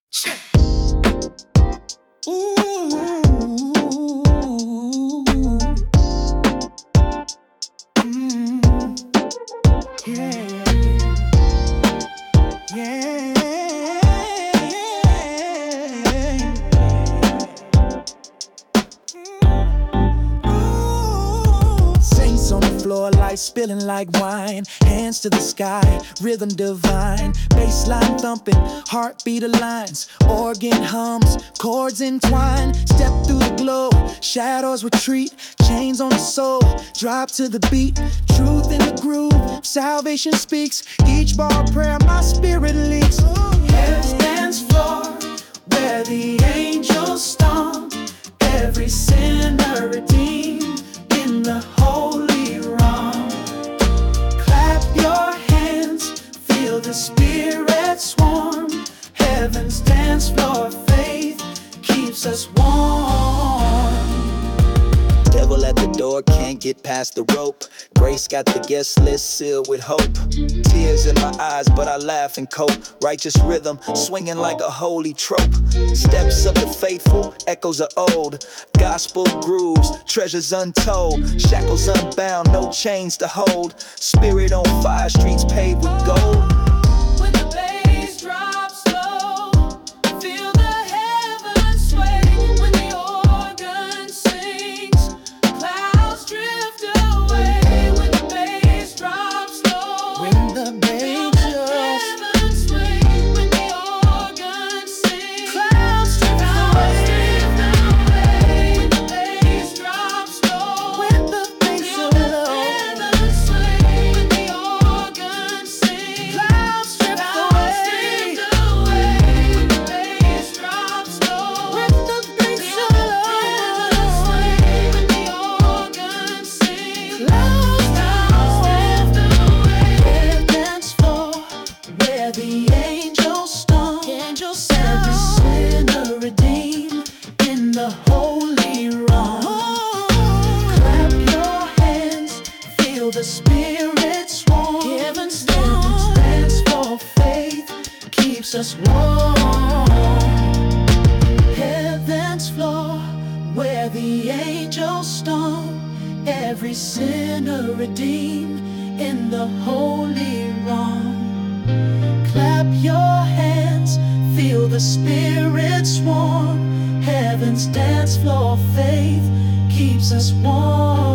Ooh, yeah, Saints on the floor, lights spilling like wine. Hands to the sky, rhythm divine. Bassline thumping, heartbeat aligns. Organ hums, chords entwine. Step through the glow, shadows retreat. Chains on the soul, drop to the beat. Truth in the groove, salvation speaks. Each bar of prayer, my spirit leaks. Heaven's dance floor, where the angels stomp. Every sinner redeemed in the holy wrong. Clap your hands, feel the spirit swarm. Heaven's dance floor, faith keeps us warm. Devil at the door, can't get past the rope. Grace got the guest list sealed with hope. Tears in my eyes, but I laugh and cope. Righteous rhythm, swinging like a holy trope. Steps of the faithful, echoes of old. Gospel grooves, treasures untold. Shackles unbound, no chains to hold. Spirit on fire, streets paved with gold. When the bass drops low, feel the heavens sway. When the organ sings, clouds drift away. When the bass drops low, When the feel the heavens sway. When the organ sings, clouds drift away. When the bass drops low, When the bass feel is the low, heavens sway. When the organ sings, clouds drift away. when the bass drops low. When the bass is low, When the organ sings, clouds drift away. Heaven's floor, where the angels stomp. Every sinner redeemed in the holy wrong. Clap your hands, feel the spirit swarm. Heaven's dance for faith keeps us warm. Heaven's floor, where the angels stomp. Every sinner redeemed in the holy wrong. Clap your hands, feel the spirit swarm. Heaven's dance floor, faith keeps us warm.